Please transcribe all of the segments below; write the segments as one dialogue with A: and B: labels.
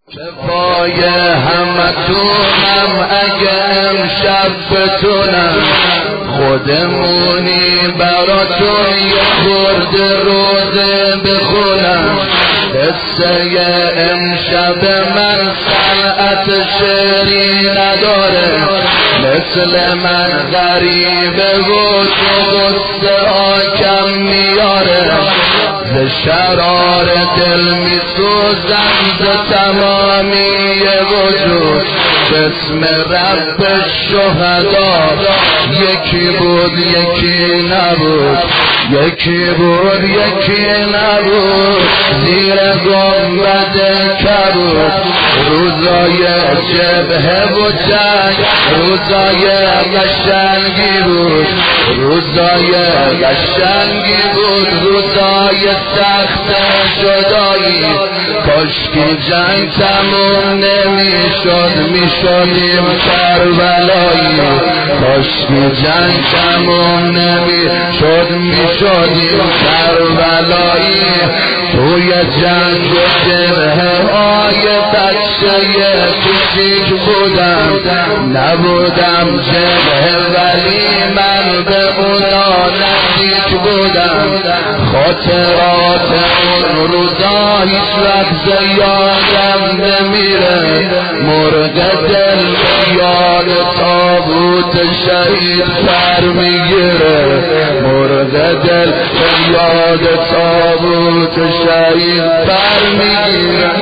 A: شفای همتونم اگه امشب بتونم خودمونی براتون یه خورده روزه بخونم. قصه امشب من صنعت شعری نداره، مثل من غریبه و تو غصه ها کم میاره. ز شرار دل میسوزم ز تمامی وجود، بسم رب الشهدا یکی بود یکی نبود، یکی بود یکی نبود. زیر گنبد کبود روزای جبهه و جنگ، روزای قشنگی بود، روزای قشنگی بود، روزای سخت جدایی. کاشکی جنگ تموم نمیشد، میشدیم کربلایی. کاشکی جنگ تموم نمیشد، میشدیم کربلایی. توی جنگ و جبهه های بچه کوچیک بودم، نبودم جبهه ولی من به اونا نزدیک بودم. خاطرات اون روزا هیچ وقت یادم نمیره، مرغ دل یاد تابوت شهید سر میگیره، مرغ دل یاد تابوت شهید سر میگیره.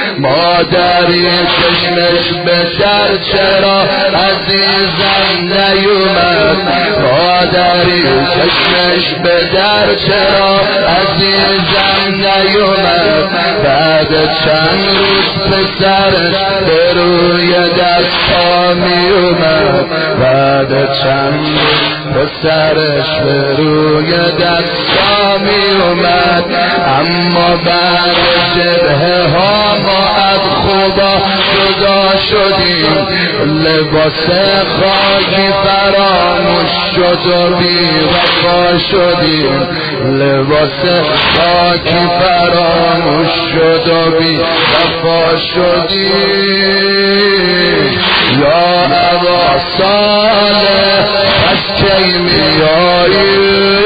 A: مادری چشمش به در چرا عزیزم نیومد، مادری چشمش به در چرا عزیزم نیومد. بعد چند روز پسرش به روی دستا میومد، بعد چند روز پسرش به روی دستا میومد. اما بعد جبهه ها ما از خدا جدا شدیم، لباس خاکی فراموش شد و بی وفا شدیم، لباس خاکی فراموش شد و بی وفا شدیم. یا ابا صالح پس کی میایی،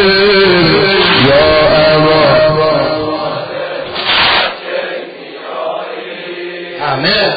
A: یا ابا آمین.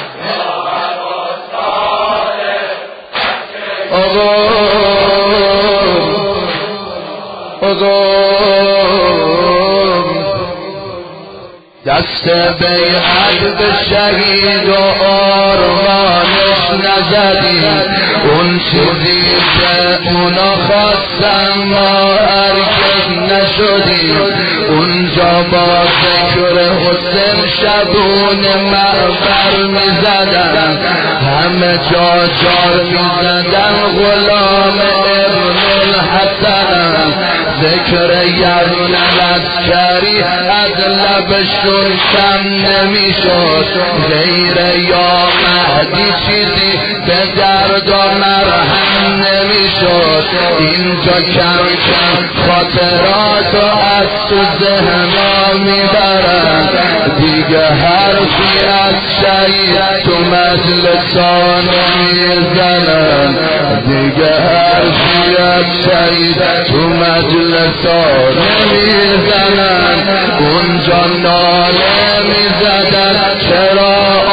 A: دست بیعت به شهید و آرمانش نزدی، اون چیزی که اونا خواستن ما هرگز نشدیم. اونجا با ذکر حسین شبون معبر میزدن، همه جا جار میزدن غلام ابن الحسن. ذکر یرون العسکری از لبشون کم نمیشد، غیر یا مهدی چیزی به درد و مرهم نمیشد. اینجا کم کم خاطرات و از تو ذهنا میبرن، دیگه حرفی از شهید تو مجلسان میزنن، دیگه حرفی از شهید تو مجلسان میزنن. اونجا ناله میزدن چرا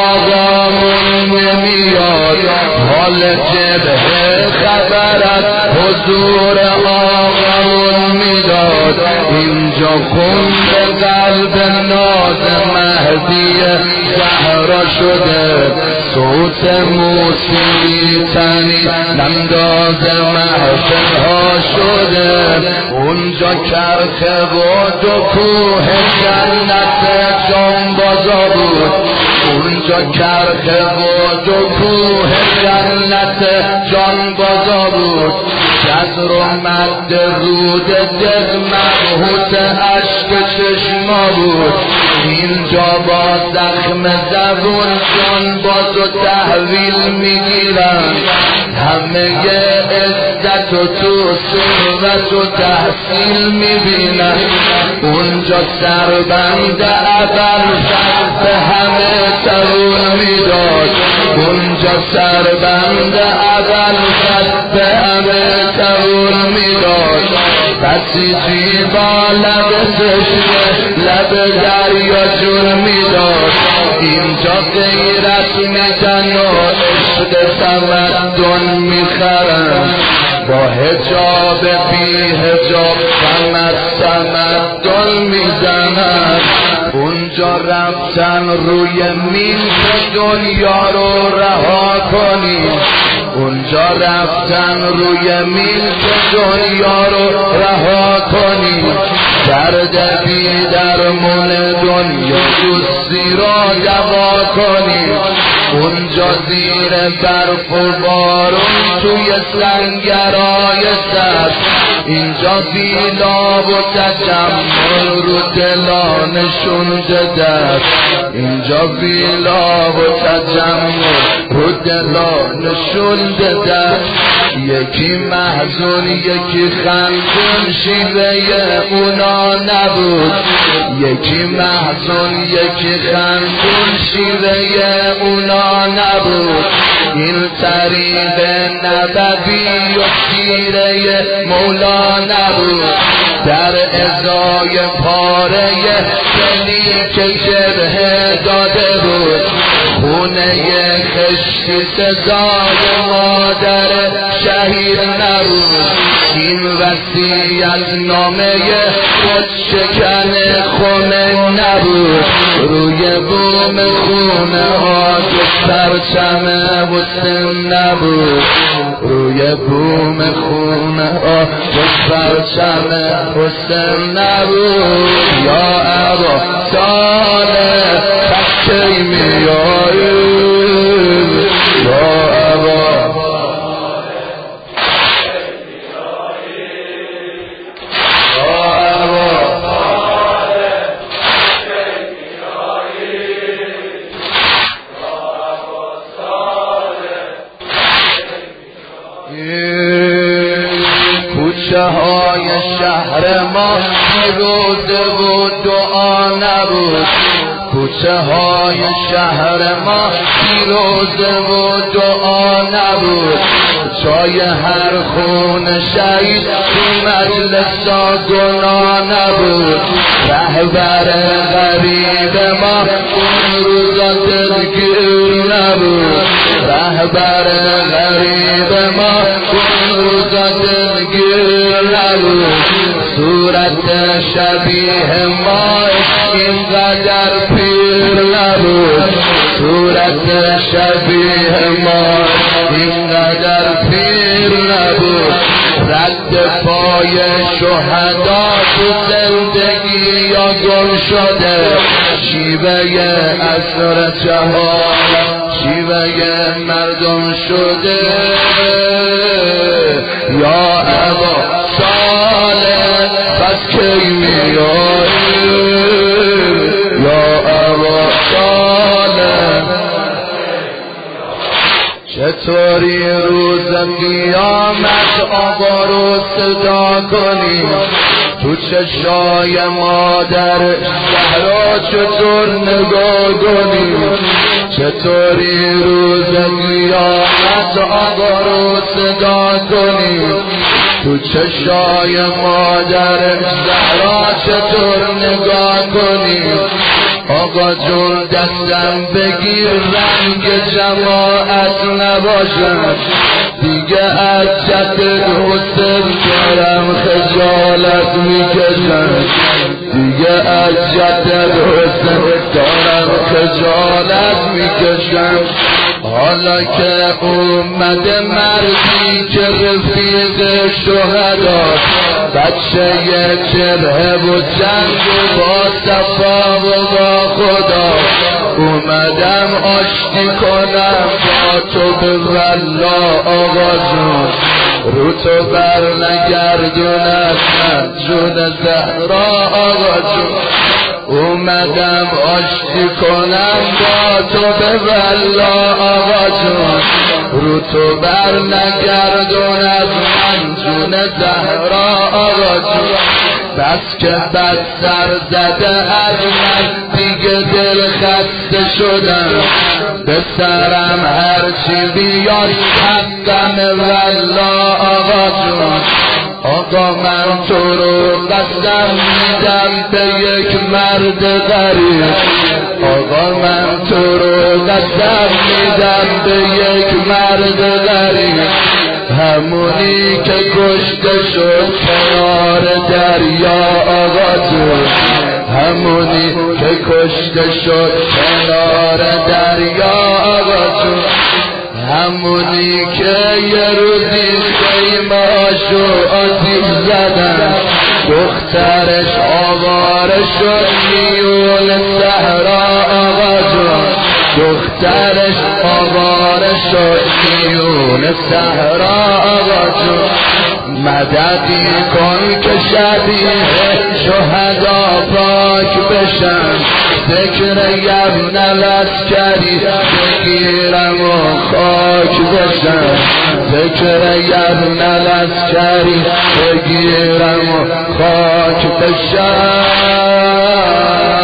A: آقامون نمیاد، حال جبهه خبر از حضور آقامون میداد. اینجا خون به قلب ناز مهدی زهرا شده، صوت موسیقی تنی نمداز محفل ها شده. اونجا کرخه و دو کوه جنت جانبازا بود، اونجا کرخه و دو کوه جنت جانبازا بود. جزر و مد رود دل مبهوت عشق چشما بود. اینجا با زخم زبون جانباز و تحویل میگیرن، همه عزت و تو ثروت و تحصیل میبینن. اونجا سربند اول به همه سربند اول خط به همه تهور میداد بسیجی با لب تشنه لب دریا جور میداد اینجا غیرت میزن و عشق تمدن میخرن با حجاب بی حجاب تمدن میزنن اونجا رفتن روی میز دنیا رو رها کنیم اونجا رفتن روی میز دنیا رو رها کنیم درد بی درمون دنیا دوستی را دوا کنیم اونجا زیر برف و بارون توی سنگرهای سر اینجا ویلا و تجمل رو دلا نشونده در اینجا ویلا و تجمل رو دلا نشونده در یکی محزون یکی خندون شیوه اونا نبود یکی محزون یکی خندون شیوه اونا نبود این طریق نبوی و سیره مولا نبود در ازای پاره دلی که شبه داده بود خونه خشتی سزای مادر شهید نبود این وصیت نامه خود شکن خونه نبود روی بوم خونه ها که پرچم حسین نبود روی بوم خونه ها که پرچم حسین نبود یا ابا صالح کی میایی یا ابا کوچه های شهر ما روزه و دعا نبود کوچه های شهر ما روزه و دعا نبود جای هر خون شهید تو مجلس گناه نبود رهبر غریب ما اون روزا دلگیر نبود رهبر غریب ما اون روزا دلگیر نبود صورت شبیه ما اینقدر پیر نبود صورت شبیه ما اینقدر پیر نبود رد پای شهدا تو زندگی یا گل شده شیوه عصر جهان شیوه مردم شده یا ابا صالح پس کی میایی یا ابا صالح چطوری روز قیامت آقا رو صدا کنیم تو چشای مادر زهرا چطور نگاه کنیم چطوری روز قیامت آقا رو صدا کنیم تو چشای مادر زهرا چطور نگاه کنیم آقا جون دستم بگیر رنگ جماعت نباشم دیگه از جد حسین دارم خجالت میکشم دیگه از جد حسین دارم خجالت میکشم حالا که اومده مردی که رفیق شهدا بچه چره و جنگ با صفا و با خدا اومدم آشتی کنم با تو به والله آقا جون رو تو بر نگردونم من جون زهرا آقا جون اومدم آشتی کنم با تو به والله آقا جون رو تو بر نگردون از من جون زهرا آقا جون بس که بد سر زده از من دیگه دل خسته شدم به سرم هرچی بیاد حقم والله آقا جون. آقا من تو رو قسم میدم به یک مرد غریب. آقا من تو رو قسم میدم به یک مرد غریب. همونی که کشته شد کنار دریا آقا جون. همونی که کشته شد کنار دریا آقا جون. همونی که یه روزی خیمه‌اشو آتیش زدن دخترش آواره شد میون صحرا آقا جون. دخترش آواره شد میون صحرا آقا جون. مددی کن که شبیه شهدا پاک بشن. ذکر یبن لشکری بگیرم و خاک بشن. ذکر یبن لشکری بگیرم و خاک بشن.